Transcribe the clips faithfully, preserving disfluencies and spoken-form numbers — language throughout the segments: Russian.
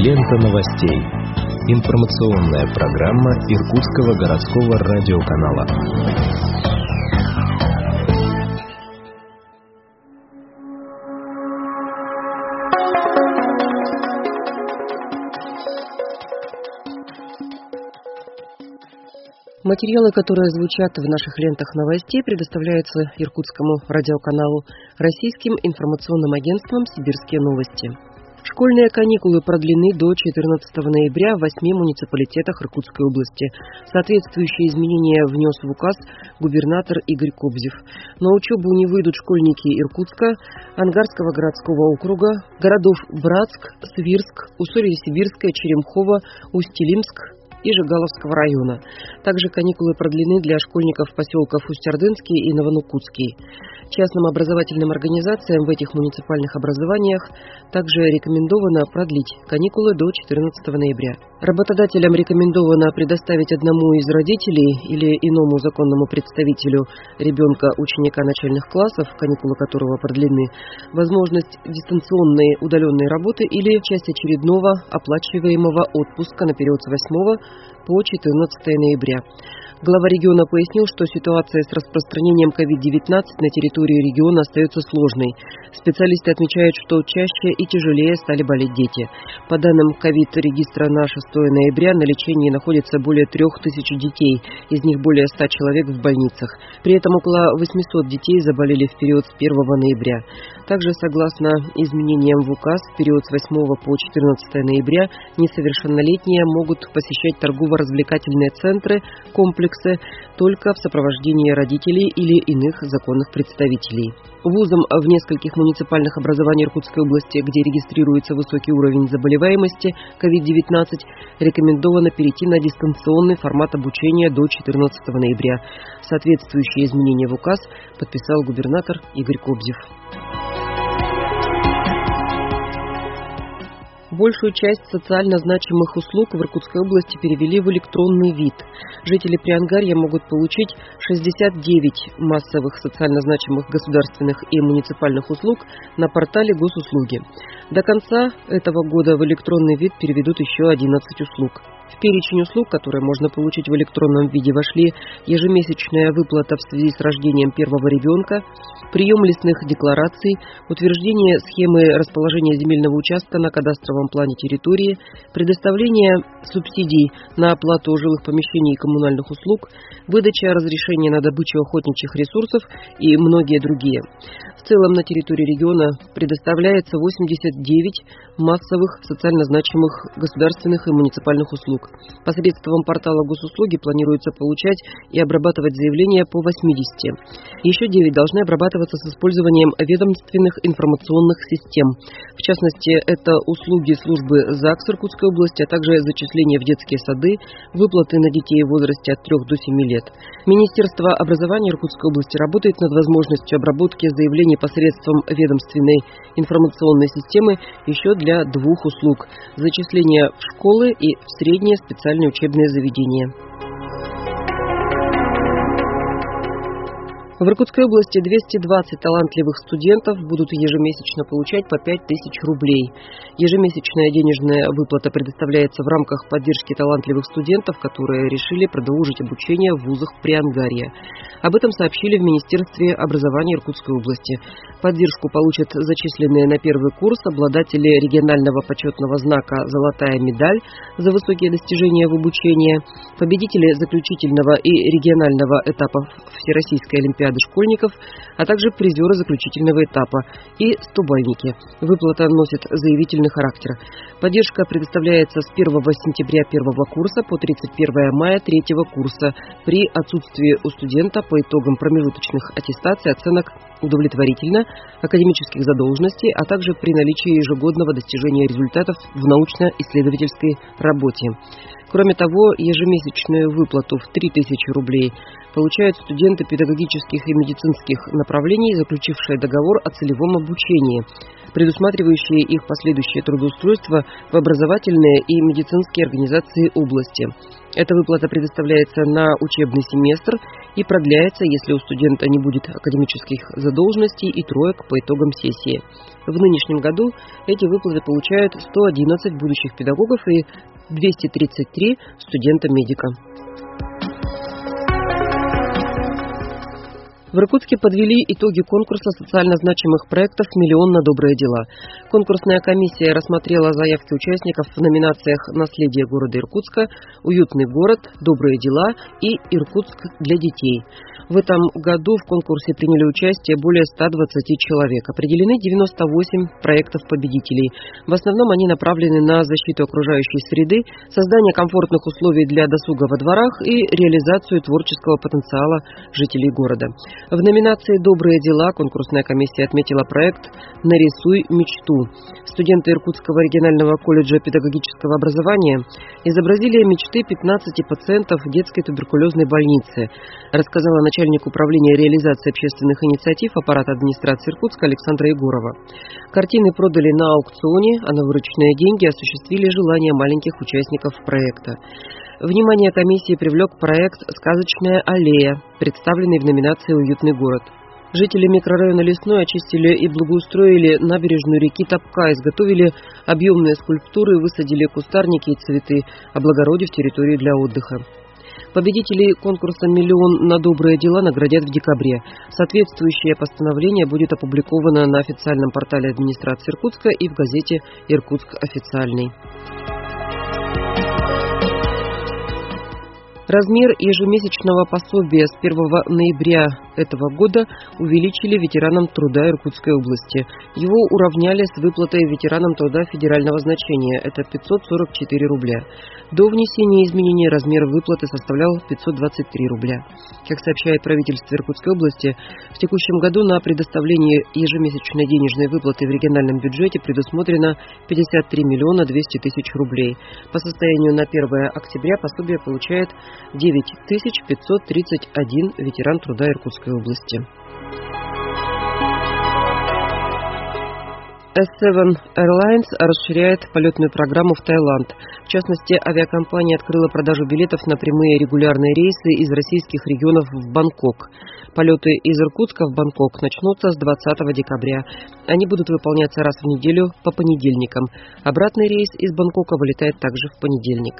Лента новостей. Информационная программа Иркутского городского радиоканала. Материалы, которые звучат в наших лентах новостей, предоставляются Иркутскому радиоканалу российским информационным агентством «Сибирские новости». Школьные каникулы продлены до четырнадцатого ноября в восьми муниципалитетах Иркутской области. Соответствующие изменения внес в указ губернатор Игорь Кобзев. На учебу не выйдут школьники Иркутска, Ангарского городского округа, городов Братск, Свирск, Усолье-Сибирское, Черемхово, Усть-Илимск и Жигаловского района. Также каникулы продлены для школьников поселков Усть-Ордынский и Новонукутский. Частным образовательным организациям в этих муниципальных образованиях также рекомендовано продлить каникулы до четырнадцатого ноября. Работодателям рекомендовано предоставить одному из родителей или иному законному представителю ребенка ученика начальных классов, каникулы которого продлены, возможность дистанционной удаленной работы или часть очередного оплачиваемого отпуска на период с восьмого по четырнадцатое ноября. Глава региона пояснил, что ситуация с распространением ковид девятнадцать на территории региона остается сложной. Специалисты отмечают, что чаще и тяжелее стали болеть дети. По данным ковид-регистра на шестое ноября на лечении находится более трех тысяч детей, из них более ста человек в больницах. При этом около восьмисот детей заболели в период с первого ноября. Также, согласно изменениям в указ, в период с восьмого по четырнадцатое ноября несовершеннолетние могут посещать торгово-развлекательные центры, комплексы, только в сопровождении родителей или иных законных представителей. Вузам в нескольких муниципальных образованиях Иркутской области, где регистрируется высокий уровень заболеваемости ковид девятнадцать, рекомендовано перейти на дистанционный формат обучения до четырнадцатого ноября. Соответствующие изменения в указ подписал губернатор Игорь Кобзев. Большую часть социально значимых услуг в Иркутской области перевели в электронный вид. Жители Приангарья могут получить шестьдесят девять массовых социально значимых государственных и муниципальных услуг на портале госуслуги. До конца этого года в электронный вид переведут еще одиннадцать услуг. В перечень услуг, которые можно получить в электронном виде, вошли ежемесячная выплата в связи с рождением первого ребенка, прием лесных деклараций, утверждение схемы расположения земельного участка на кадастровом плане территории, предоставление субсидий на оплату жилых помещений и коммунальных услуг, выдача разрешения на добычу охотничьих ресурсов и многие другие. В целом на территории региона предоставляется восемьдесят девять массовых социально значимых государственных и муниципальных услуг. Посредством портала госуслуги планируется получать и обрабатывать заявления по восьмидесяти. Еще девять должны обрабатываться с использованием ведомственных информационных систем. В частности, это услуги службы ЗАГС Иркутской области, а также зачисления в детские сады, выплаты на детей в возрасте от трёх до семи лет. Министерство образования Иркутской области работает над возможностью обработки заявлений посредством ведомственной информационной системы еще для двух услуг – зачисления в школы и в средние специальные учебные заведения. В Иркутской области двести двадцать талантливых студентов будут ежемесячно получать по пять тысяч рублей. Ежемесячная денежная выплата предоставляется в рамках поддержки талантливых студентов, которые решили продолжить обучение в вузах Приангарья. Об этом сообщили в Министерстве образования Иркутской области. Поддержку получат зачисленные на первый курс обладатели регионального почетного знака «Золотая медаль» за высокие достижения в обучении, победители заключительного и регионального этапов Всероссийской олимпиады школьников, а также призеры заключительного этапа и стобальники. Выплата носит заявительный характер. Поддержка предоставляется с первого сентября первого курса по тридцать первое мая третьего курса при отсутствии у студента по итогам промежуточных аттестаций оценок удовлетворительно, академических задолженностей, а также при наличии ежегодного достижения результатов в научно-исследовательской работе. Кроме того, ежемесячную выплату в три тысячи рублей получают студенты педагогических и медицинских направлений, заключившие договор о целевом обучении. предусматривающие их последующее трудоустройство в образовательные и медицинские организации области. Эта выплата предоставляется на учебный семестр и продляется, если у студента не будет академических задолженностей и троек по итогам сессии. В нынешнем году эти выплаты получают сто одиннадцать будущих педагогов и двести тридцать три студента-медика. В Иркутске подвели итоги конкурса социально значимых проектов «Миллион на добрые дела». Конкурсная комиссия рассмотрела заявки участников в номинациях «Наследие города Иркутска», «Уютный город», «Добрые дела» и «Иркутск для детей». В этом году в конкурсе приняли участие более ста двадцати человек. Определены девяносто восемь проектов-победителей. В основном они направлены на защиту окружающей среды, создание комфортных условий для досуга во дворах и реализацию творческого потенциала жителей города. В номинации «Добрые дела» конкурсная комиссия отметила проект «Нарисуй мечту». Студенты Иркутского регионального колледжа педагогического образования изобразили мечты пятнадцати пациентов детской туберкулезной больницы, рассказала начальник управления реализации общественных инициатив аппарата администрации Иркутска Александра Егорова. Картины продали на аукционе, а на вырученные деньги осуществили желания маленьких участников проекта. Внимание комиссии привлек проект «Сказочная аллея», представленный в номинации «Уютный город». Жители микрорайона Лесной очистили и благоустроили набережную реки Топка, изготовили объемные скульптуры, высадили кустарники и цветы, облагородив территорию для отдыха. Победителей конкурса «Миллион на добрые дела» наградят в декабре. Соответствующее постановление будет опубликовано на официальном портале администрации Иркутска и в газете «Иркутск официальный». Размер ежемесячного пособия с первого ноября этого года увеличили ветеранам труда Иркутской области. Его уравняли с выплатой ветеранам труда федерального значения. Это пятьсот сорок четыре рубля. До внесения изменений размер выплаты составлял пятьсот двадцать три рубля. Как сообщает правительство Иркутской области, в текущем году на предоставление ежемесячной денежной выплаты в региональном бюджете предусмотрено пятьдесят три миллиона двести тысяч рублей. По состоянию на первое октября пособие получает девять тысяч пятьсот тридцать один ветеран труда Иркутской области. эс семь Airlines расширяет полетную программу в Таиланд. В частности, авиакомпания открыла продажу билетов на прямые регулярные рейсы из российских регионов в Бангкок. Полеты из Иркутска в Бангкок начнутся с двадцатого декабря. Они будут выполняться раз в неделю по понедельникам. Обратный рейс из Бангкока вылетает также в понедельник.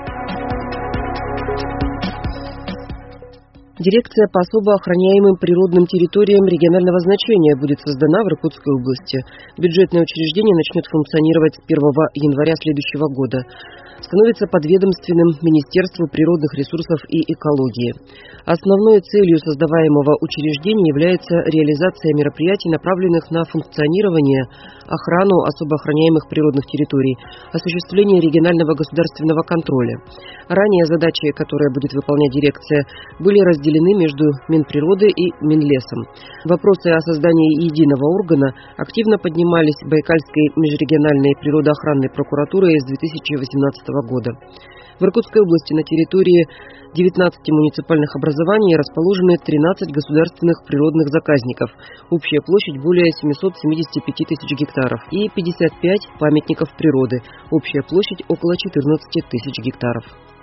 Дирекция по особо охраняемым природным территориям регионального значения будет создана в Иркутской области. Бюджетное учреждение начнет функционировать с первого января следующего года. Становится подведомственным Министерству природных ресурсов и экологии. Основной целью создаваемого учреждения является реализация мероприятий, направленных на функционирование, охрану особо охраняемых природных территорий, осуществление регионального государственного контроля. Ранее задачи, которые будет выполнять дирекция, были разделены между Минприроды и Минлесом. Вопросы о создании единого органа активно поднимались Байкальской межрегиональной природоохранной прокуратурой с две тысячи восемнадцатого года. В Иркутской области на территории девятнадцати муниципальных образований расположены тринадцать государственных природных заказников. Общая площадь более семисот семидесяти пяти тысяч гектаров и пятьдесят пять памятников природы. Общая площадь около четырнадцати тысяч гектаров.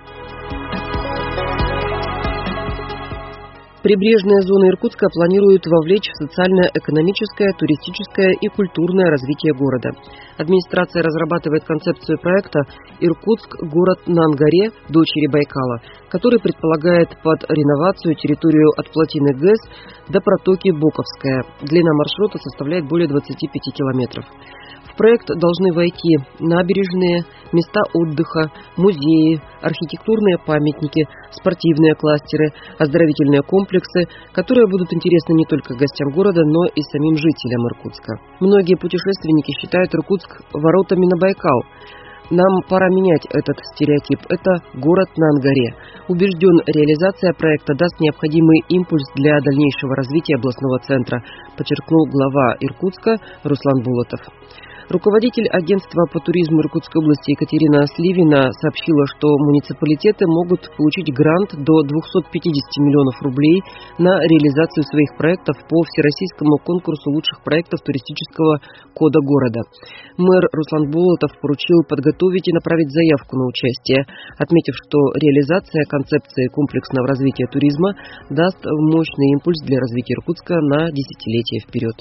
Прибрежная зона Иркутска планирует вовлечь в социально-экономическое, туристическое и культурное развитие города. Администрация разрабатывает концепцию проекта «Иркутск. Город на Ангаре. Дочери Байкала», который предполагает под реновацию территорию от плотины ГЭС до протоки Боковская. Длина маршрута составляет более двадцати пяти километров. В проект должны войти набережные, места отдыха, музеи, архитектурные памятники, спортивные кластеры, оздоровительные комплексы, которые будут интересны не только гостям города, но и самим жителям Иркутска. Многие путешественники считают Иркутск воротами на Байкал. Нам пора менять этот стереотип. Это город на Ангаре. Убежден, реализация проекта даст необходимый импульс для дальнейшего развития областного центра, подчеркнул глава Иркутска Руслан Булатов. Руководитель агентства по туризму Иркутской области Екатерина Сливина сообщила, что муниципалитеты могут получить грант до двухсот пятидесяти миллионов рублей на реализацию своих проектов по всероссийскому конкурсу лучших проектов туристического кода города. Мэр Руслан Болотов поручил подготовить и направить заявку на участие, отметив, что реализация концепции комплексного развития туризма даст мощный импульс для развития Иркутска на десятилетия вперед.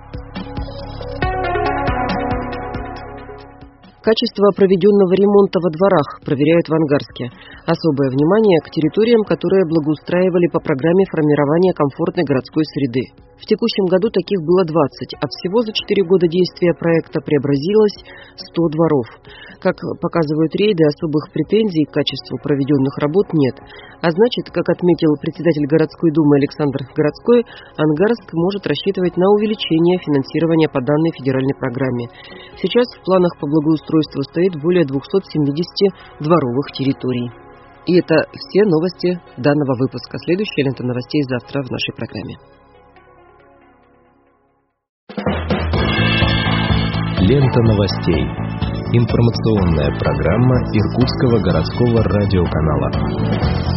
Качество проведенного ремонта во дворах проверяют в Ангарске. Особое внимание к территориям, которые благоустраивали по программе формирования комфортной городской среды. В текущем году таких было двадцать, а всего за четыре года действия проекта преобразилось сто дворов. Как показывают рейды, особых претензий к качеству проведенных работ нет. А значит, как отметил председатель городской думы Александр Городской, Ангарск может рассчитывать на увеличение финансирования по данной федеральной программе. Сейчас в планах по благоустройству стоит более двухсот семидесяти дворовых территорий. И это все новости данного выпуска. Следующая лента новостей завтра в нашей программе. Лента новостей. Информационная программа Иркутского городского радиоканала.